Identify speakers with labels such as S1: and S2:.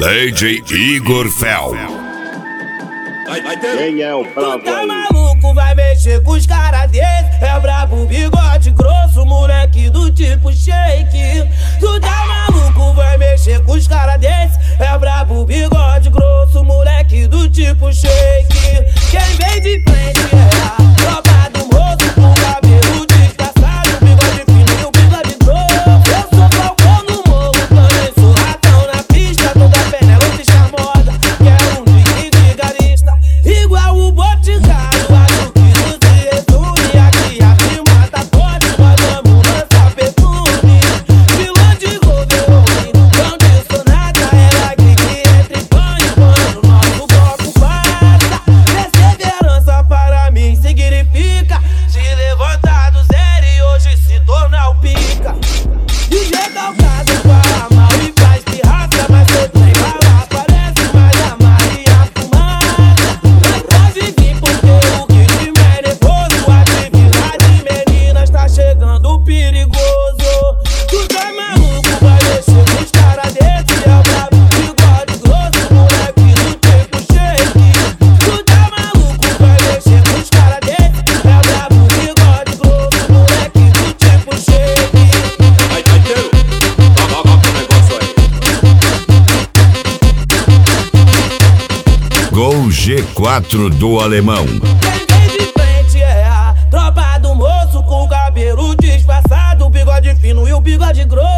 S1: DJ Igor Fel.
S2: Quem é o brabo aí?
S3: Tu tá maluco, vai mexer com os caras desse. É brabo, bigode grosso, moleque do tipo shake. Tu tá maluco, vai mexer com os caras desse. É brabo, bigode grosso, moleque do tipo shake. Quem vem de frente é a tropa do moço, com cabelo disfarçado, bigode fino e o bigode grosso. Eu sou falcão no morro, também sou ratão na pista. Toda Penélope charmosa, quero um drink vigarista. Igual o Boticário, acho que não se resume. Aqui a firma tá forte, nós vamos lançar perfume. Vilã de Roverone, não disso nada. Ela grita entre banho quando nosso bloco passa. Perseverança para mim significa se levantar do zero e hoje se tornar o pica. DJ calcado fala mal e faz pirraça, mas cê tem bala, parece mais a Maria Fumaça. Mas pode vir porque o ritmo é nervoso. Atividade meninas tá chegando perigoso. Tu tá maluco, vai mexer com os caras desse. É o brabo, bigode grosso, moleque do tempo shake. Tu tá maluco, vai mexer com os caras desse. É o brabo, bigode grosso, moleque do tipo shake.
S2: Toca o negócio aí.
S1: Gol G4 do Alemão.
S3: Quem vem de frente é a tropa do moço, com cabelo disfarçado, bigode fino e o bigode grosso.